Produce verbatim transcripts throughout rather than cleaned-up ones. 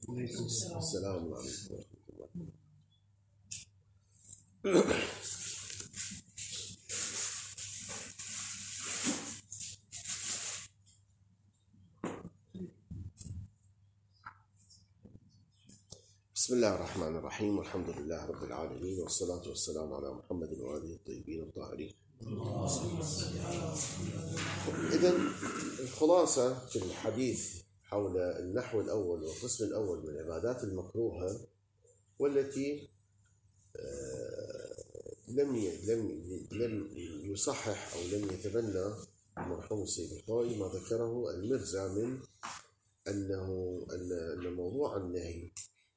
السلام عليكم ورحمة الله. بسم الله الرحمن الرحيم، والحمد لله رب العالمين، والصلاة والسلام على محمد وآله الطيبين الطاهرين. إذن الخلاصة في الحديث حول النحو الأول والقسم الأول من العبادات المكروهة، والتي لم لم لم يصحح أو لم يتبنى المرحوم السيد الخوئي ما ذكره المرزا من أنه أن موضوع النهي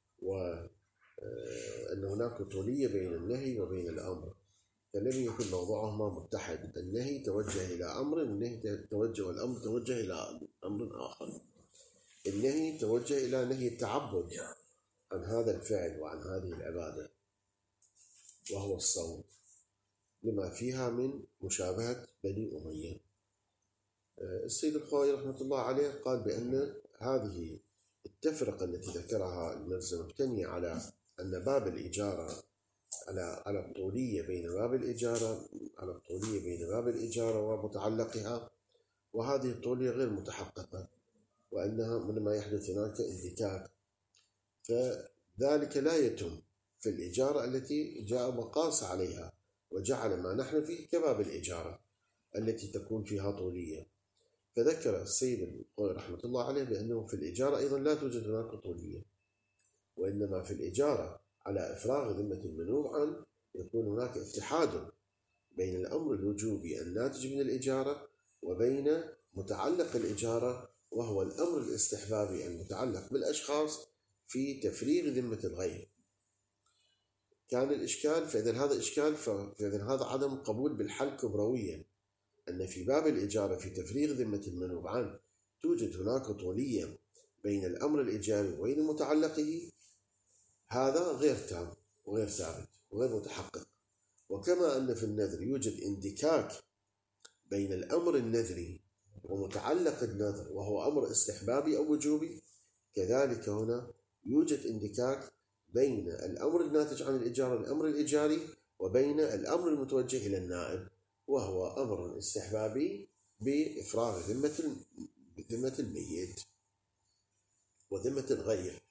وأن هناك طولية بين النهي وبين الأمر، فلم يكن موضوعهما متحد. النهي توجه إلى أمر، النهي توجه والأمر توجه إلى أمر آخر. النهي توجه إلى نهي التعبد عن هذا الفعل وعن هذه العبادة، وهو الصوم، لما فيها من مشابهة بني أمية. السيد الخوئي رحمة الله عليه قال بأن هذه التفرقة التي ذكرها المرزا مبتنية على أن باب الإجارة على على الطولية بين باب الإجارة على الطولية بين باب الإجارة ومتعلقها، وهذه الطولية غير متحققة، وأنها من ما يحدث هناك انفكاك، فذلك لا يتم في الإجارة التي جاء وقاس عليها وجعل ما نحن فيه كباب الإجارة التي تكون فيها طولية. فذكر السيد الخوئي رحمة الله عليه بأنه في الإجارة أيضا لا توجد هناك طولية، وإنما في الإجارة على إفراغ ذمة المنوب عنه يكون هناك اتحاد بين الأمر الوجوبي الناتج من الإجارة وبين متعلق الإجارة، وهو الأمر الاستحبابي المتعلق بالأشخاص في تفريغ ذمة الغير. كان الإشكال، فإذا هذا إشكال، فإذا هذا عدم قبول بالحل كبرويا، أن في باب الإجارة في تفريغ ذمة المنوب عنه توجد هناك طولية بين الأمر الإيجاري وبين متعلقه، هذا غير تام وغير ثابت وغير متحقق. وكما أن في النذر يوجد اندكاك بين الأمر النذري ومتعلق النذر وهو أمر استحبابي أو وجوبي، كذلك هنا يوجد اندكاك بين الأمر الناتج عن الإجارة الأمر الإيجاري وبين الأمر المتوجه إلى النائب وهو أمر استحبابي بإفراغ ذمة ذمة الميت وذمة الغير.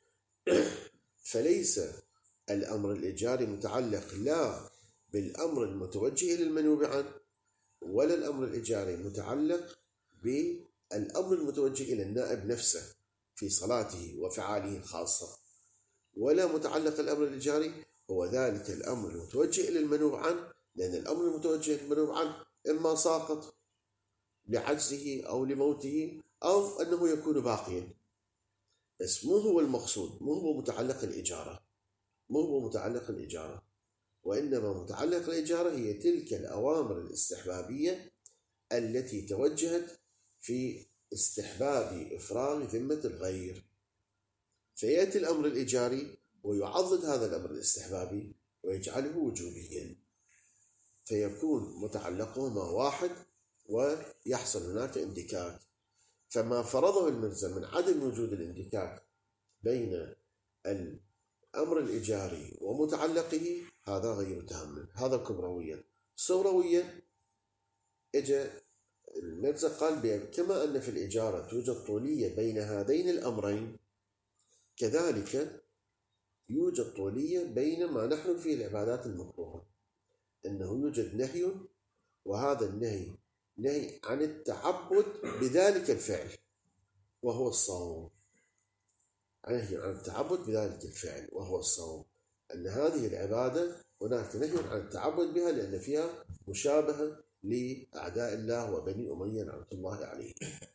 فليس الأمر الإيجاري متعلق لا بالأمر المتوجه إلى المنوب عنه، ولا الأمر الإيجاري متعلق بالأمر المتوجه إلى النائب نفسه في صلاته وفعاله الخاصة، ولا متعلق الأمر الإيجاري هو ذلك الأمر المتوجه إلى المنوب عنه، لأن الأمر المتوجه إلى المنوب عنه إما ساقط لعجزه أو لموته أو أنه يكون باقيا، بس مو هو المقصود، مو هو متعلق الإجارة، مو هو متعلق الإجارة، وإنما متعلق الإجارة هي تلك الأوامر الاستحبابية التي توجهت في استحباب إفراغ ذمة الغير. فيأتي الأمر الإيجاري ويعضد هذا الأمر الاستحبابي ويجعله وجوبيا، فيكون متعلقهما واحد ويحصل هناك اندكاك. فما فرضه المرزا من عدم وجود الاندكاك بين الأمر الإيجاري ومتعلقه هذا غير متهم، هذا كبرويا. صورويا اجى المرزا قال كما أن في الإجارة توجد طولية بين هذين الأمرين، كذلك يوجد طولية بين ما نحن فيه العبادات المكروهة، أنه يوجد نهي، وهذا النهي نهي عن التعبد بذلك الفعل وهو الصوم، نهي عن التعبد بذلك الفعل وهو الصوم، أن هذه العبادة هناك نهي عن التعبد بها لأن فيها مشابهة لأعداء الله وبني أمية لعنة الله عليه.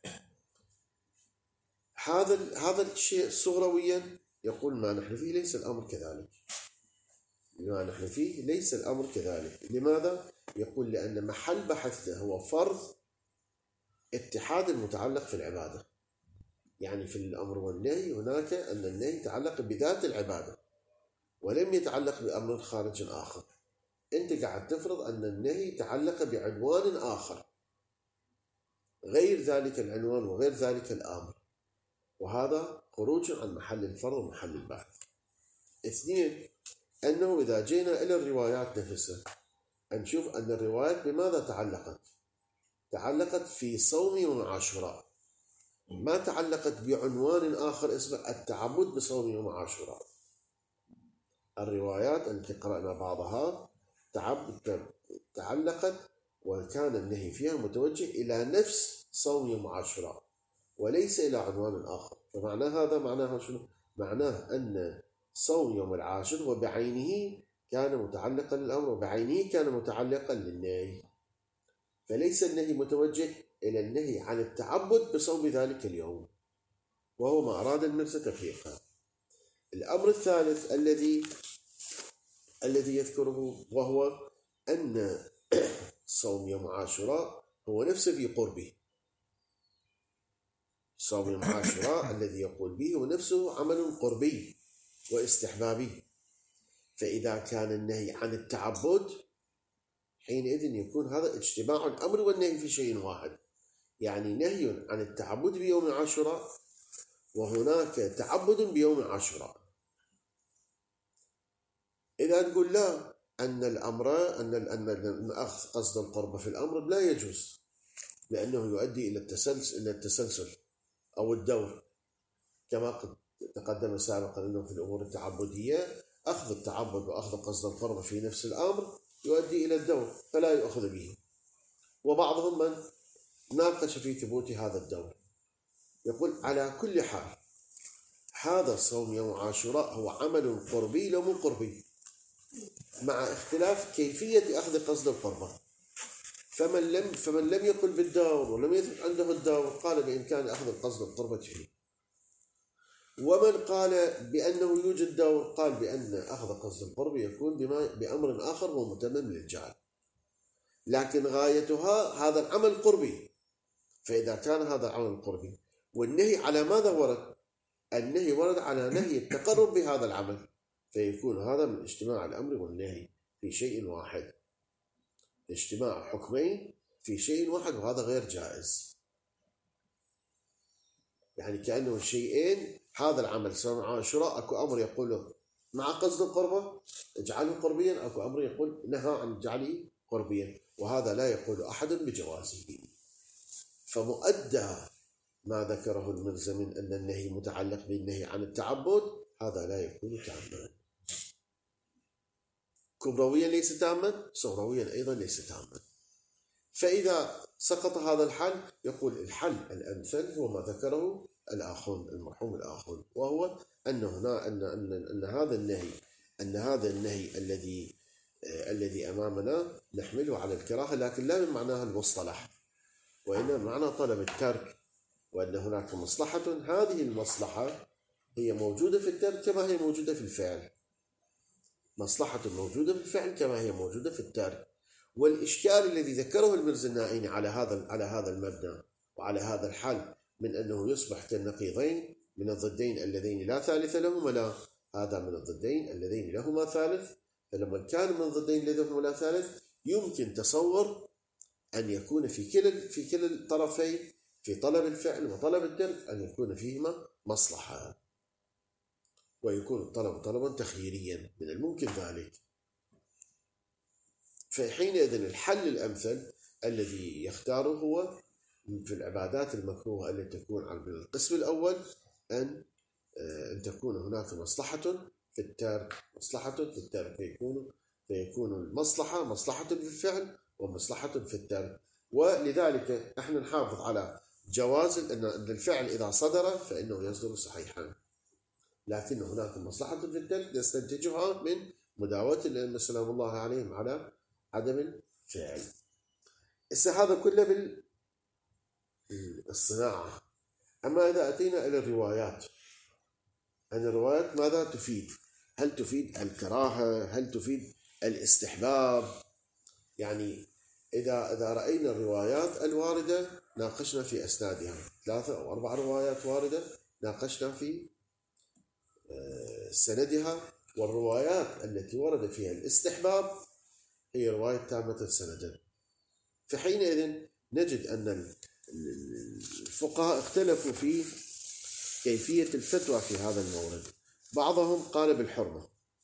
هذا هذا الشيء صغرويا يقول ما نحن فيه ليس الأمر كذلك، ما نحن فيه ليس الأمر كذلك. لماذا؟ يقول لأن محل بحثه هو فرض اتحاد المتعلق في العبادة، يعني في الأمر والنهي هناك أن النهي يتعلق بذات العبادة ولم يتعلق بأمر خارج آخر. أنت قاعد تفرض أن النهي يتعلق بعنوان آخر غير ذلك العنوان وغير ذلك الأمر، وهذا خروج عن محل الفرض ومحل البحث. اثنين، أنه إذا جينا إلى الروايات نفسها نشوف أن الروايات بماذا تعلقت؟ تعلقت في صوم يوم عاشوراء، ما تعلقت بعنوان آخر اسمه التعبد بصوم يوم عاشوراء. الروايات التي قرأنا بعضها تعبد تعلقت وكان النهي فيها متوجه إلى نفس صوم يوم عاشوراء وليس إلى عنوان آخر. فمعنى هذا معناه شنو؟ معناه أن صوم يوم العاشر وبعينه كان متعلقا للأمر وبعينه كان متعلقا للنهي، فليس النهي متوجه إلى النهي عن التعبد بصوم ذلك اليوم، وهو ما أراد المرزا تفريقه. الأمر الثالث الذي الذي يذكره وهو أن صوم يوم عاشوراء هو نفسه في قربه. صوم يوم عاشوراء الذي يقول به هو نفسه عمل قربي واستحبابي، فإذا كان النهي عن التعبد حينئذ يكون هذا اجتماع الأمر والنهي في شيء واحد، يعني نهي عن التعبد بيوم عاشوراء وهناك تعبد بيوم عاشوراء. إذا نقول لا، أن الأمر أن أن أخذ قصد القربة في الأمر لا يجوز، لأنه يؤدي إلى التسلسل إلى التسلسل أو الدور، كما قد تقدم سابقا أنه في الأمور التعبدية أخذ التعبد وأخذ قصد القربة في نفس الأمر يؤدي إلى الدور فلا يؤخذ به. وبعضهم من ناقش في ثبوت هذا الدور يقول على كل حال هذا صوم يوم عاشوراء هو عمل قربي لو مو قربي، مع اختلاف كيفية أخذ قصد القربة. فمن لم فمن لم يقل بالدور ولم يثبت عنده الدور قال بإمكان أخذ القصد القربة فيه، ومن قال بأنه يوجد دور قال بأن أخذ قصد القرب يكون بما بأمر آخر هو متمم للجعل، لكن غايتها هذا العمل قربي. فإذا كان هذا العمل قربي والنهي على ماذا ورد؟ النهي ورد على نهي التقرب بهذا العمل، فيكون هذا من اجتماع الأمر والنهي في شيء واحد، اجتماع حكمين في شيء واحد، وهذا غير جائز. يعني كأنه شيئين، هذا العمل صوم عاشوراء اكو امر يقول مع قصد القربة اجعله قربيا، اكو امر يقول نهى عن جعله قربيا، وهذا لا يقول احد بجوازه. فمؤدى ما ذكره المرزا من ان النهي متعلق بالنهي عن التعبد هذا لا يكون تاما. كبرويا ليس تاما، صغرويا ايضا ليس تاما. فاذا سقط هذا الحل يقول الحل الامثل هو ما ذكره الآخون المرحوم الآخون، وهو أن هنا أن أن أن هذا النهي أن هذا النهي الذي آه الذي أمامنا نحمله على الكراهة، لكن لا من معناها المصطلح، وإنما معنى طلب الترك، وأن هناك مصلحة، هذه المصلحة هي موجودة في الترك كما هي موجودة في الفعل، مصلحة موجودة في الفعل كما هي موجودة في الترك. والإشكال الذي ذكره المرزا النائيني على هذا على هذا المبنى وعلى هذا الحل من أنه يصبح كالنقيضين من الضدين اللذين لا ثالث لهما، لا، هذا من الضدين اللذين لهما ثالث. فلما كان من الضدين لهما لا ثالث يمكن تصور أن يكون في كلا في كلا الطرفين في طلب الفعل وطلب الترك أن يكون فيهما مصلحة، ويكون الطلب طلبا تخييريا، من الممكن ذلك. فحينئذ الحل الأمثل الذي يختاره هو في العبادات المكروهة التي تكون على القسم الأول أن أن تكون هناك مصلحة في الترك، مصلحة في الترك، فيكون فيكون المصلحة مصلحة في الفعل ومصلحة في الترك. ولذلك احنا نحافظ على جواز أن الفعل إذا صدر فإنه يصدر صحيحا، لكن هناك مصلحة في الترك نستنتجها من مداومة الأئمة سلام الله عليهم على عدم الفعل. إذا هذا كله بال الصناعة. أما إذا أتينا إلى الروايات، أن الروايات ماذا تفيد؟ هل تفيد الكراهة؟ هل تفيد الاستحباب؟ يعني إذا إذا رأينا الروايات الواردة ناقشنا في أسنادها، ثلاثة أو أربع روايات واردة ناقشنا في سندها، والروايات التي ورد فيها الاستحباب هي رواية تامة سندا. فحينئذ نجد أن الفقهاء اختلفوا في كيفية الفتوى في هذا المورد. بعضهم قال بالحرمة،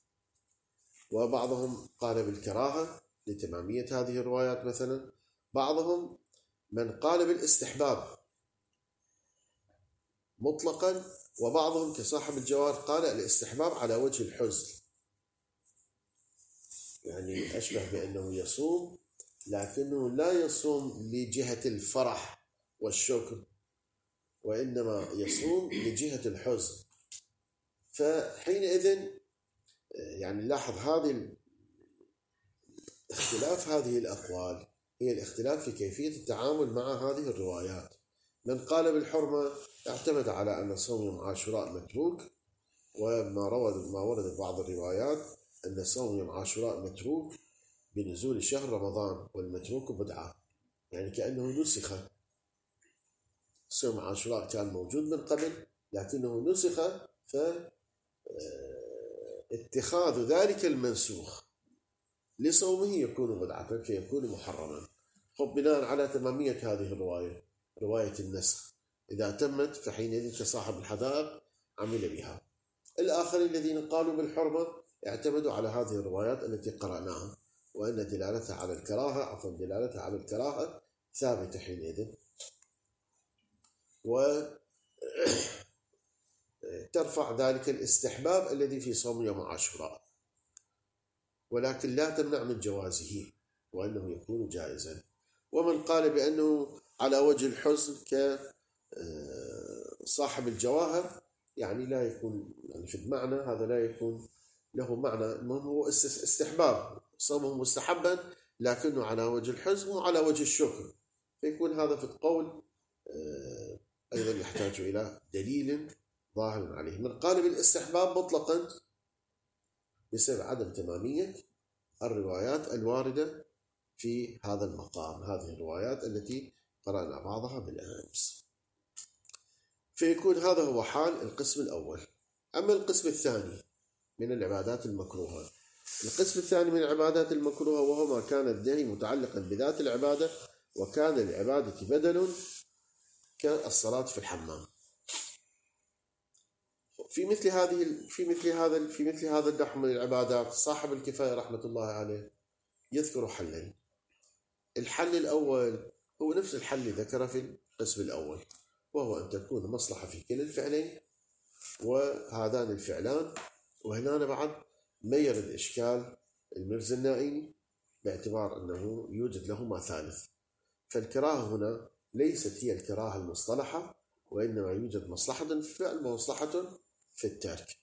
وبعضهم قال بالكراهة لتمامية هذه الروايات مثلا. بعضهم من قال بالاستحباب مطلقا، وبعضهم كصاحب الجواهر قال الاستحباب على وجه الحزن، يعني أشبه بأنه يصوم لكنه لا يصوم لجهة الفرح والشكر، وإنما يصوم لجهة الحزن. فحينئذ يعني لاحظ هذه اختلاف هذه الأقوال هي الاختلاف في كيفية التعامل مع هذه الروايات. من قال بالحرمة اعتمد على أن صوم يوم عاشوراء متروك، وما روى ما ورد في بعض الروايات أن صوم يوم عاشوراء متروك بنزول شهر رمضان، والمتروك بدعة، يعني كأنه نسخ. صوم عاشوراء كان موجود من قبل لكنه نسخ، فاتخاذ ذلك المنسوخ لصومه يكون بدعة فيكون محرما. خب بناء على تمامية هذه الرواية، رواية النسخ، إذا تمت فحينئذ كصاحب الحدائق عمل بها. الآخرين الذين قالوا بالحرمة اعتمدوا على هذه الروايات التي قرأناها، وأن دلالتها على الكراهة عفوا دلالتها على الكراهة ثابتة حينئذ، وترفع ذلك الاستحباب الذي في صوم يوم عاشوراء، ولكن لا تمنع من جوازه وأنه يكون جائزا. ومن قال بأنه على وجه الحزن كصاحب الجواهر يعني لا يكون يعني في المعنى هذا لا يكون له معنى أنه هو استحباب، صومه مستحبا لكنه على وجه الحزن وعلى وجه الشكر، فيكون هذا في القول أيضا يحتاج إلى دليل ظاهر عليه. من قال بالاستحباب مطلقا بسبب عدم تمامية الروايات الواردة في هذا المقام، هذه الروايات التي قرأنا بعضها بالأمس. فيكون هذا هو حال القسم الأول. أما القسم الثاني من العبادات المكروهة، القسم الثاني من العبادات المكروهة وهو ما كان النهي متعلقا بذات العبادة وكان العبادة بدل كالصلاة في الحمام. في مثل هذه في مثل هذا في مثل هذا النحو من العبادات صاحب الكفاية رحمة الله عليه يذكر حلين. الحل الأول هو نفس الحل اللي ذكره في القسم الأول، وهو أن تكون مصلحة في كلا الفعلين وهذان الفعلان. وهنا بعد ما يرد إشكال المرزا النائي باعتبار أنه يوجد لهما ثالث، فالكراهة هنا ليست هي الكراهة المصطلحة، وإنما يوجد مصلحة في الفعل ومصلحة في الترك،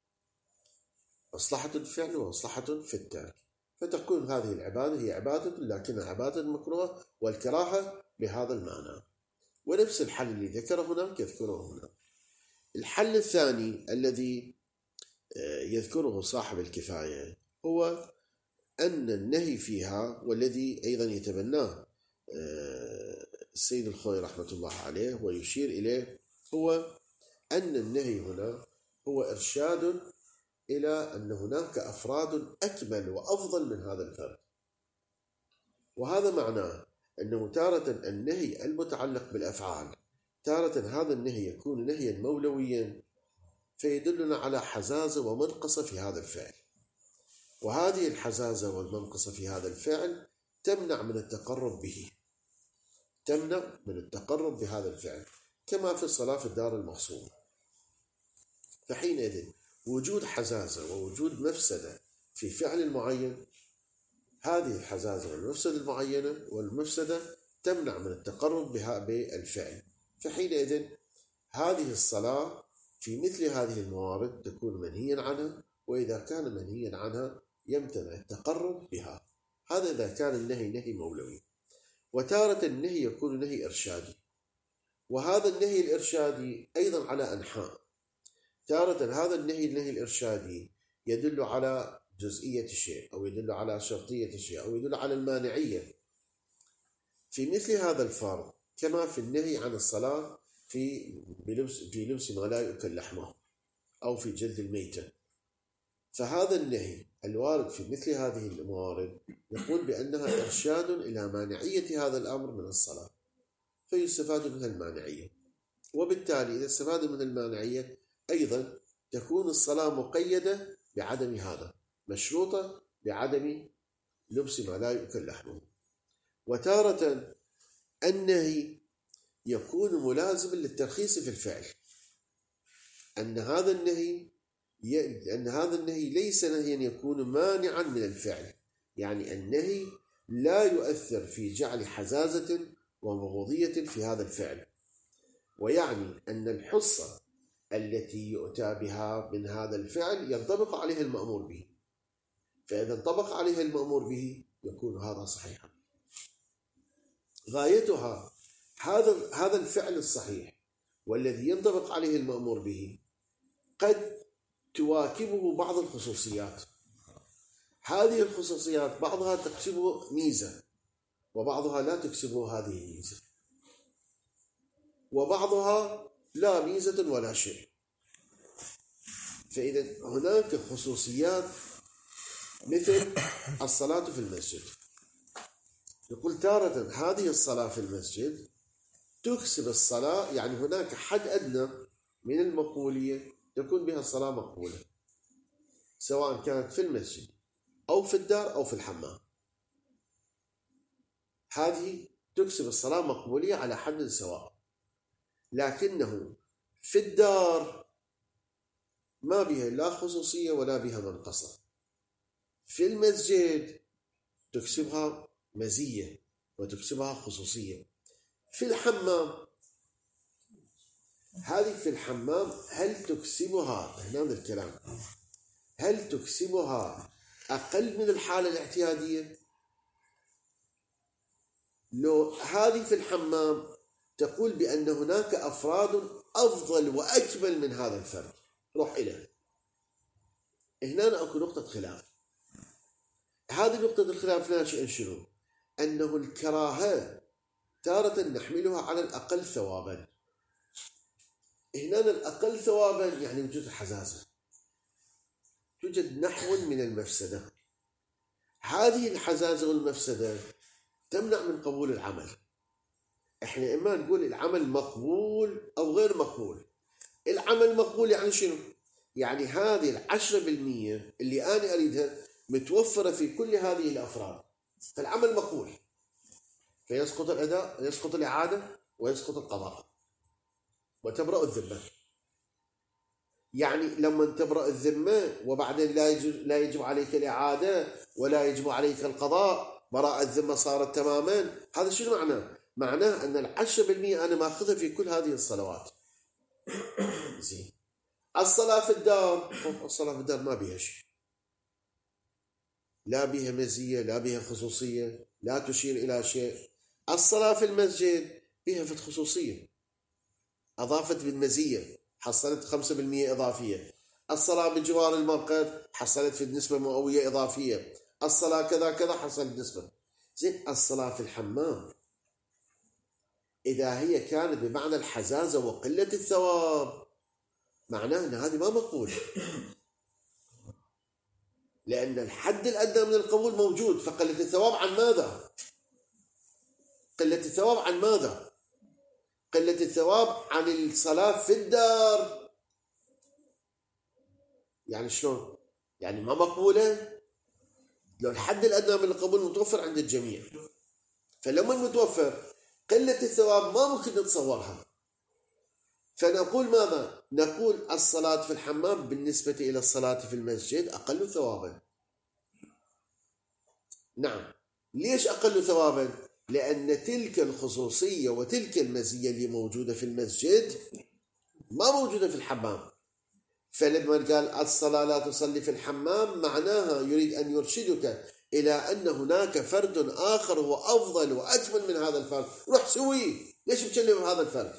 مصلحة الفعل ومصلحة في الترك، فتكون هذه العبادة هي عبادة لكنها عبادة مكروهة والكراهة بهذا المعنى. ونفس الحل اللي ذكره هناك يذكره هنا. الحل الثاني الذي يذكره صاحب الكفاية هو أن النهي فيها، والذي أيضا يتبناه السيد الخوي رحمة الله عليه ويشير إليه، هو أن النهي هنا هو إرشاد إلى أن هناك أفراد أكمل وأفضل من هذا الفرد. وهذا معناه أنه تارة النهي المتعلق بالأفعال، تارة هذا النهي يكون نهيا مولويا فيدلنا على حزازة ومنقصة في هذا الفعل، وهذه الحزازة والمنقصة في هذا الفعل تمنع من التقرب به، تمنع من التقرب بهذا الفعل، كما في الصلاة في الدار المغصوبة. فحينئذ وجود حزازة ووجود مفسدة في فعل معين، هذه الحزازة والمفسدة المعينة والمفسدة تمنع من التقرب بها بالفعل. فحينئذ هذه الصلاة في مثل هذه الموارد تكون منهيا عنها، وإذا كان منهيا عنها يمتنع التقرب بها. هذا إذا كان النهي نهي مولوي. وتارة النهي يكون نهي إرشادي، وهذا النهي الإرشادي أيضا على أنحاء. تارة هذا النهي النهي الإرشادي يدل على جزئية الشيء، أو يدل على شرطية الشيء، أو يدل على المانعية في مثل هذا الفرض، كما في النهي عن الصلاة في بلبس في لبس ما لا يؤكل لحمه أو في جلد الميتة. فهذا النهي الوارد في مثل هذه الموارد يقول بأنها إرشاد إلى مانعية هذا الأمر من الصلاة، فيستفاد منها المانعية. وبالتالي إذا استفاد من المانعية أيضا تكون الصلاة مقيدة بعدم هذا، مشروطة بعدم لبس ما لا يؤكل لحمه. وتارة النهي يكون ملازما للترخيص في الفعل، أن هذا النهي أن هذا النهي ليس نهيا يكون مانعا من الفعل، يعني النهي لا يؤثر في جعل حزازة ومبغوضية في هذا الفعل، ويعني أن الحصة التي يؤتى بها من هذا الفعل ينطبق عليها المأمور به، فإذا انطبق عليها المأمور به يكون هذا صحيحا. غايتها هذا هذا الفعل الصحيح والذي ينطبق عليه المأمور به قد تواكبه بعض الخصوصيات، هذه الخصوصيات بعضها تكسبه ميزة وبعضها لا تكسبه هذه الميزة، وبعضها لا ميزة ولا شيء. فإذا هناك خصوصيات مثل الصلاة في المسجد، يقول تارة هذه الصلاة في المسجد تكسب الصلاة، يعني هناك حد أدنى من المقبولية تكون بها الصلاة مقبولة، سواء كانت في المسجد أو في الدار أو في الحمام، هذه تكسب الصلاة مقبولية على حد سواء. لكنه في الدار ما بها لا خصوصية ولا بها منقصة، في المسجد تكسبها مزية وتكسبها خصوصية. في الحمام، هذه في الحمام هل تكسبها، هنا الكلام، هل تكسبها أقل من الحالة الاعتيادية؟ لو هذه في الحمام تقول بأن هناك أفراد أفضل وأكمل من هذا الفرد، روح إليه. هنا أكو نقطة خلاف. هذه نقطة الخلاف ناشئة شنو؟ أنه الكراهة تارة نحملها على الأقل ثوابا. هنا الأقل ثوابا يعني وجود الحزازة، توجد نحو من المفسدة. هذه الحزازة والمفسدة تمنع من قبول العمل. احنا إما نقول العمل مقبول أو غير مقبول. العمل مقبول يعني شنو؟ يعني هذه العشرة بالمية اللي أنا أريدها متوفرة في كل هذه الأفراد، فالعمل مقبول، فيسقط الأداء، يسقط الإعادة، ويسقط القضاء، وتبرأ الذمة. يعني لما تبرأ الذمة وبعدين لا يجب, لا يجب عليك الإعادة ولا يجب عليك القضاء، براءة الذمة صارت تماما. هذا شنو معناه؟ معناه أن العشرة بالمئة أنا ماخذها في كل هذه الصلوات. زين. الصلاة في الدار، الصلاة في الدار ما بيها شيء، لا بها مزية لا بها خصوصية، لا تشير إلى شيء. الصلاة في المسجد بها في الخصوصية، أضافت بالمزية، حصلت خمسة بالمئة إضافية. الصلاة بجوار المرقد حصلت في النسبة مئوية إضافية. الصلاة كذا كذا حصلت نسبة. زين. الصلاة في الحمام إذا هي كانت بمعنى الحزازة وقلة الثواب، معناه أن هذه ما مقبولة، لأن الحد الأدنى من القبول موجود، فقلة الثواب عن ماذا؟ قلة الثواب عن ماذا؟ قلة الثواب عن الصلاة في الدار. يعني شلون؟ يعني ما مقبولة؟ لو الحد الأدنى من القبول متوفر عند الجميع، فلما المتوفر قلة الثواب ما ممكن نتصورها، فنقول ماذا؟ نقول الصلاة في الحمام بالنسبة إلى الصلاة في المسجد أقل ثوابا. نعم. ليش أقل ثوابا؟ لأن تلك الخصوصية وتلك المزية اللي موجودة في المسجد ما موجودة في الحمام. فلما قال الصلاة لا تصلي في الحمام، معناها يريد أن يرشدك إلى أن هناك فرد آخر هو أفضل وأكمل من هذا الفرد، روح سويه، ليش بتكلم هذا الفرد؟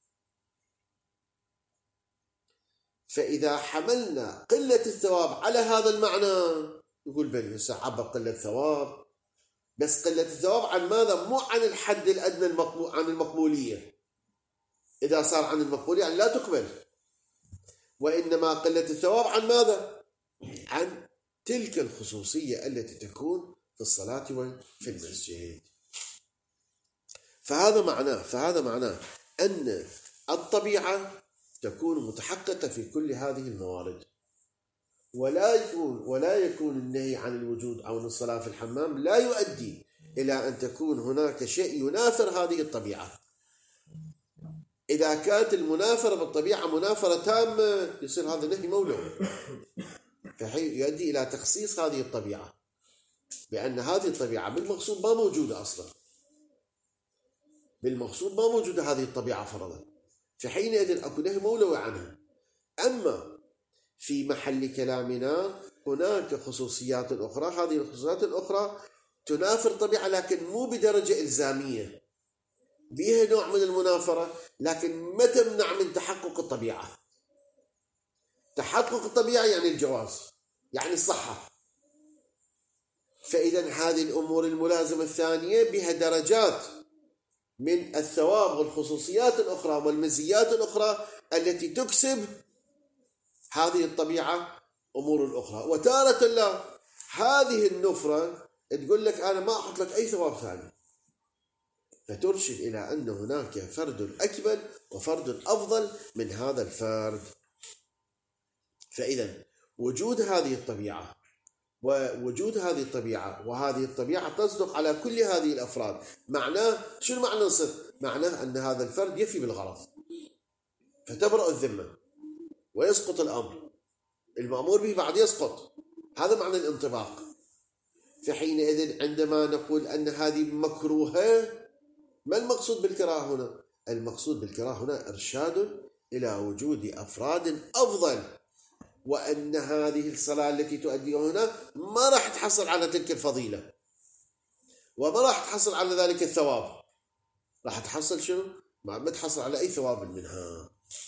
فإذا حملنا قلة الثواب على هذا المعنى يقول بل يسعب قلة ثواب، بس قلة الثواب عن ماذا؟ مو عن الحد الأدنى المقبول، عن المقبولية. إذا صار عن المقبولية يعني لا تقبل، وإنما قلة الثواب عن ماذا؟ عن تلك الخصوصية التي تكون في الصلاة وفي المسجد. فهذا معناه فهذا معناه أن الطبيعة تكون متحققة في كل هذه الموارد، ولا يكون ولا يكون النهي عن الوجود أو عن الصلاة في الحمام لا يؤدي إلى أن تكون هناك شيء ينافر هذه الطبيعة. إذا كانت المنافرة بالطبيعة منافرة تامة يصير هذا النهي مولوي، فحين يؤدي إلى تخصيص هذه الطبيعة بأن هذه الطبيعة بالمقصود ما موجودة أصلا، بالمقصود ما موجودة هذه الطبيعة فرضا، فحينئذ أكو نهي مولوي عنها. أما في محل كلامنا هناك خصوصيات أخرى، هذه الخصوصيات الأخرى تنافر طبيعة لكن مو بدرجة إلزامية، بها نوع من المنافرة لكن ما تمنع من تحقق الطبيعة. تحقق الطبيعة يعني الجواز، يعني الصحة. فإذا هذه الأمور الملازمة الثانية بها درجات من الثواب والخصوصيات الأخرى والمزيات الأخرى التي تكسب هذه الطبيعة أمور الأخرى. وتارة لا، هذه النفرة تقول لك أنا ما أحط لك أي ثواب ثاني، فترشد إلى أن هناك فرد أكمل وفرد أفضل من هذا الفرد. فإذا وجود هذه الطبيعة ووجود هذه الطبيعة وهذه الطبيعة تصدق على كل هذه الأفراد، معناه شنو معنى نصف؟ معناه أن هذا الفرد يفي بالغرض فتبرأ الذمة ويسقط الأمر، المأمور به بعد يسقط، هذا معنى الانطباق. فحينئذ عندما نقول أن هذه مكروهة، ما المقصود بالكراهة هنا؟ المقصود بالكراهة هنا إرشاد إلى وجود أفراد أفضل، وأن هذه الصلاة التي تؤدي هنا ما راح تحصل على تلك الفضيلة وما راح تحصل على ذلك الثواب، راح تحصل شنو؟ ما تحصل على أي ثواب منها.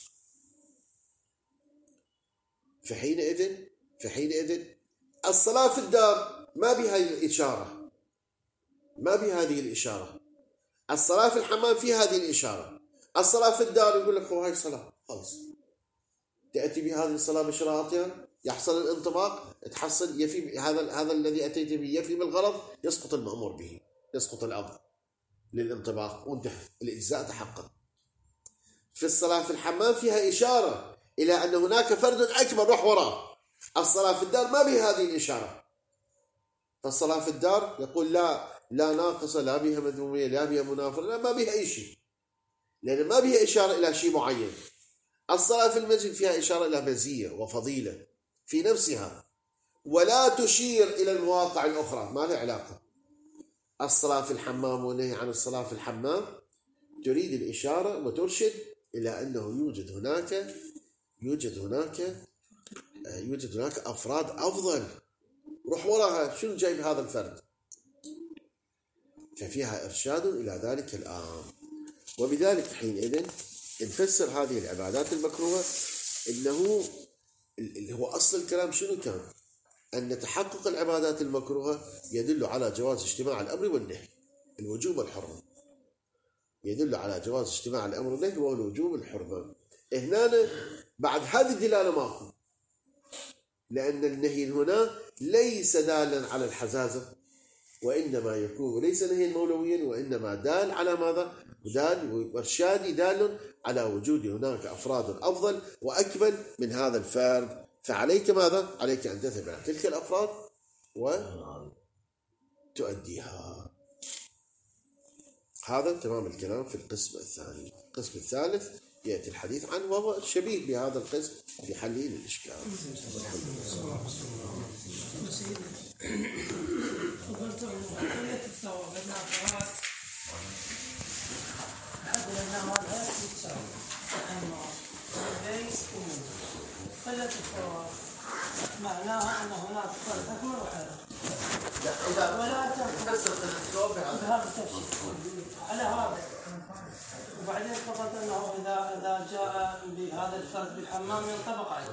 فحينئذ فحينئذ الصلاة في الدار ما بها الإشارة، ما بها هذه الإشارة. الصلاة في الحمام في هذه الإشارة. الصلاة في الدار يقول لك هو هاي الصلاة خلاص، تأتي بهذه الصلاة بشرائطها، يحصل الانطباق، تحصل يفي هذا هذا الذي أتيت به يفي بالغرض، يسقط المأمور به، يسقط الأمر للانطباق وانتهى، الإجزاء تحقق. في الصلاة في الحمام فيها إشارة إلى أن هناك فرد أكبر روح وراه. الصلاة في الدار ما بها هذه الإشارة. فالصلاة في الدار يقول لا لا ناقصة، لا بها مذمومية، لا بها منافرة، لا ما بها أي شيء، لأن ما بها إشارة إلى شيء معين. الصلاة في المسجد فيها إشارة إلى مزية وفضيلة في نفسها، ولا تشير إلى المواقع الأخرى، ما لها علاقة. الصلاة في الحمام والنهي عن الصلاة في الحمام تريد الإشارة وترشد إلى أنه يوجد هناك يوجد هناك يوجد هناك أفراد أفضل، روح وراها، شنو جايب هذا الفرد؟ ففيها إرشاد إلى ذلك الأمر. وبذلك حينئذ نفسر هذه العبادات المكروهة إنه اللي هو أصل الكلام شنو كان؟ أن تحقق العبادات المكروهة يدل على جواز اجتماع الأمر والنهي، الوجوب والحرمة، يدل على جواز اجتماع الأمر والنهي والوجوب والحرمة. هنا بعد هذه الدلالة ماكو، لأن النهي هنا ليس دالا على الحزازة، وإنما يكون ليس نهيا مولويا، وإنما دال على ماذا؟ دال وإرشادي دال على وجود هناك أفراد أفضل وأكمل من هذا الفرد. فعليك ماذا؟ عليك أن تتبع تلك الأفراد وتؤديها. هذا تمام الكلام في القسم الثاني. القسم الثالث يأتي الحديث عنه وهو شبيه بهذا القسم في حله للإشكال. معناها أن هناك فرق أكبر وحيرة ولا تفسر بهذا التفسير على هذا. وبعدين فقط أنه إذا إذا جاء بهذا الفرد بالحمام ينطبق عليه.